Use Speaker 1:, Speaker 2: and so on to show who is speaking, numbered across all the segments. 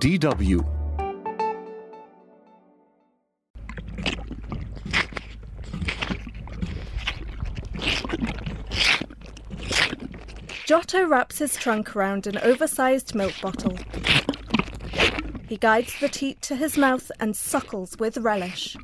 Speaker 1: DW.
Speaker 2: Giotto wraps his trunk around an oversized milk bottle. He guides the teat to his mouth and suckles with relish.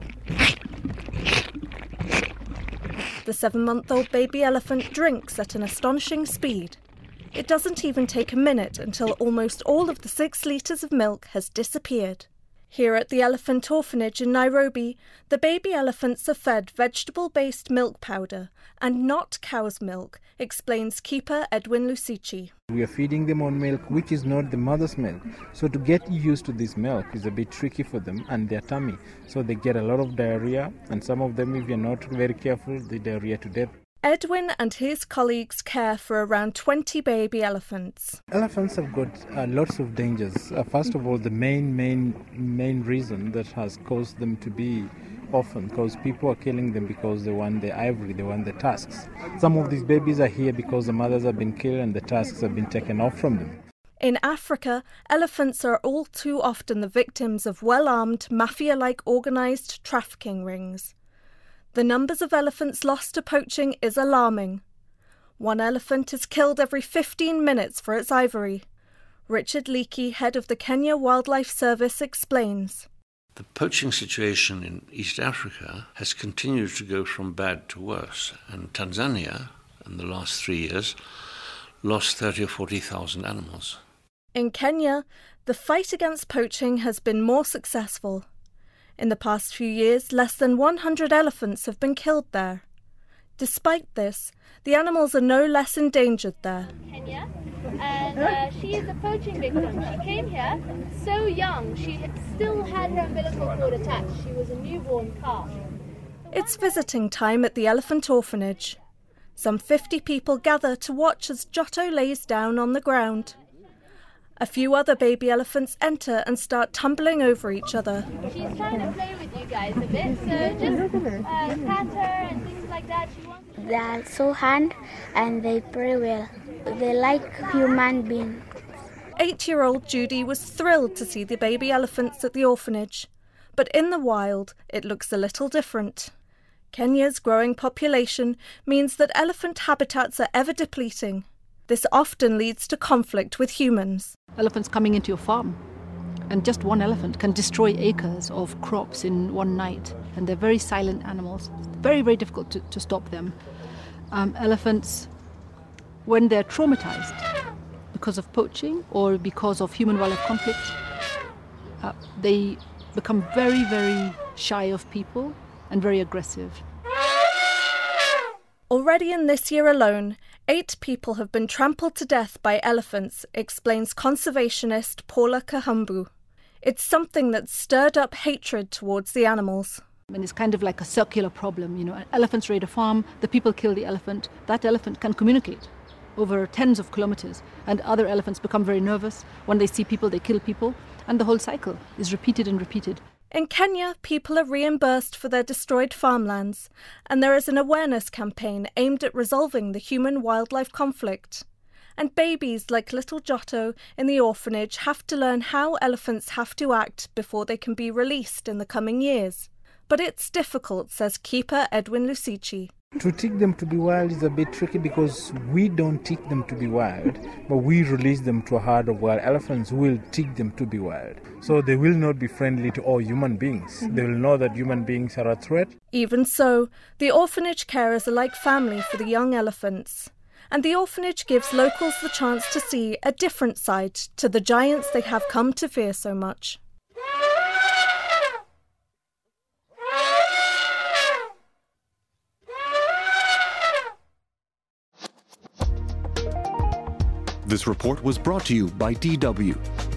Speaker 2: The 7-month-old baby elephant drinks at an astonishing speed. It doesn't even take a minute until almost all of the 6 litres of milk has disappeared. Here at the Elephant Orphanage in Nairobi, the baby elephants are fed vegetable-based milk powder and not cow's milk, explains keeper Edwin Lusici.
Speaker 3: We are feeding them on milk which is not the mother's milk. So to get used to this milk is a bit tricky for them and their tummy. So they get a lot of diarrhea, and some of them, if you're not very careful, they diarrhea to death.
Speaker 2: Edwin and his colleagues care for around 20 baby elephants.
Speaker 3: Elephants have got lots of dangers. First of all, the main reason that has caused them to be orphaned, because people are killing them because they want the ivory, they want the tusks. Some of these babies are here because the mothers have been killed and the tusks have been taken off from them.
Speaker 2: In Africa, elephants are all too often the victims of well-armed, mafia-like organised trafficking rings. The numbers of elephants lost to poaching is alarming. 1 elephant is killed every 15 minutes for its ivory. Richard Leakey, head of the Kenya Wildlife Service, explains.
Speaker 4: The poaching situation in East Africa has continued to go from bad to worse, and Tanzania, in the last 3 years, lost 30 or 40,000 animals.
Speaker 2: In Kenya, the fight against poaching has been more successful. In the past few years, less than 100 elephants have been killed there. Despite this, the animals are no less endangered there.
Speaker 5: Kenya, and she is a poaching victim. She came here so young, she still had her umbilical cord attached. She was a newborn calf.
Speaker 2: It's visiting time at the Elephant Orphanage. Some 50 people gather to watch as Giotto lays down on the ground. A few other baby elephants enter and start tumbling over each other.
Speaker 5: She's trying to play with you guys a bit, so just pat her and things like that.
Speaker 6: They are so kind and they play well. They like human beings.
Speaker 2: 8-year-old Judy was thrilled to see the baby elephants at the orphanage. But in the wild, it looks a little different. Kenya's growing population means that elephant habitats are ever depleting. This often leads to conflict with humans.
Speaker 7: Elephants coming into your farm, and just 1 elephant can destroy acres of crops in one night, and they're very silent animals. Very, very difficult to stop them. Elephants, when they're traumatized because of poaching or because of human-wildlife conflict, they become very, very shy of people and very aggressive.
Speaker 2: Already in this year alone, 8 people have been trampled to death by elephants, explains conservationist Paula Kahambu. It's something that's stirred up hatred towards the animals.
Speaker 7: And it's kind of like a circular problem, An elephant's raid a farm, the people kill the elephant, that elephant can communicate over tens of kilometers, and other elephants become very nervous. When they see people, they kill people, and the whole cycle is repeated and repeated.
Speaker 2: In Kenya, people are reimbursed for their destroyed farmlands, and there is an awareness campaign aimed at resolving the human-wildlife conflict. And babies like little Giotto in the orphanage have to learn how elephants have to act before they can be released in the coming years. But it's difficult, says keeper Edwin Lusici.
Speaker 3: To teach them to be wild is a bit tricky because we don't teach them to be wild, but we release them to a herd of wild elephants who will teach them to be wild. So they will not be friendly to all human beings. They will know that human beings are a threat.
Speaker 2: Even so, the orphanage carers are like family for the young elephants. And the orphanage gives locals the chance to see a different side to the giants they have come to fear so much.
Speaker 1: This report was brought to you by DW.